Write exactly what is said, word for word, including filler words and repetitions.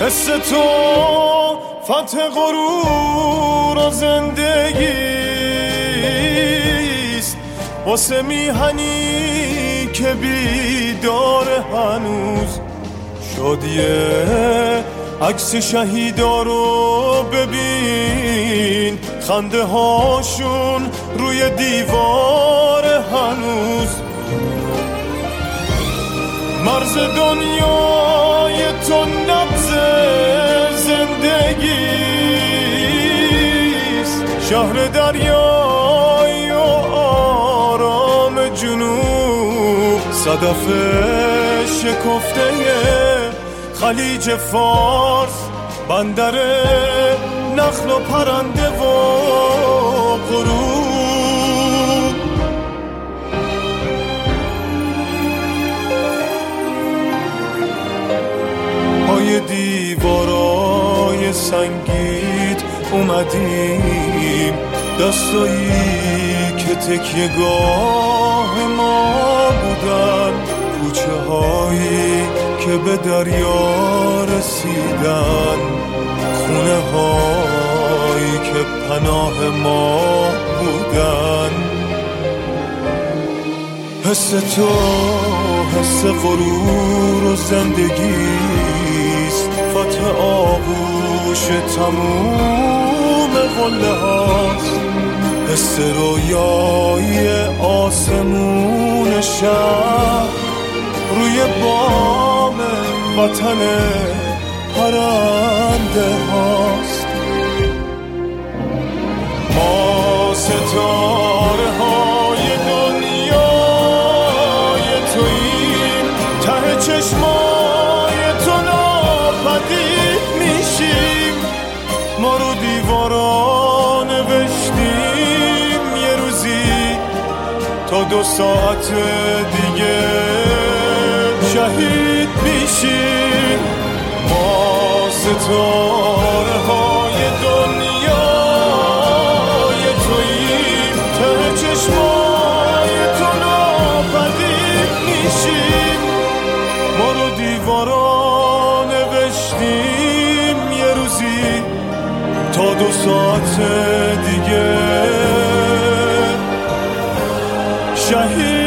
حس تو فتح غرور و زندگیست، واسه میهنی که بیدار هنوز. شادیه عکس شهیدا رو ببین، خنده هاشون روی دیوار هنوز. مرز دنیای تو نبض زندگیست، شهر دریایی و آرام جنوب. صدف شکفته خلیج فارس، بندر نخل و پرنده و غروب. پای دیوارای سنگیت اومدیم، دستایی که تکیه گاه ما بودن، کوچه هایی که به دریا رسیدن، خونه هایی که پناه ما بودن. حس تو حس غرور و زندگیست، فتح آغوش تموم قله هاست. حس رویای آسمون شهر روی بام وطن پرنده هاست. ما ستاره های دنیای توییم، ته چشمای تو ناپدید میشیم. ما رو دیوارا نوشتیم یه روزی، تا دو ساعت دیگه شهید میشیم. ما ستاره های دنیای توییم، ته چشمای تو ناپدید میشیم. ما رو دیوارا نوشتیم یه روزی، تا دو ساعت دیگه شهید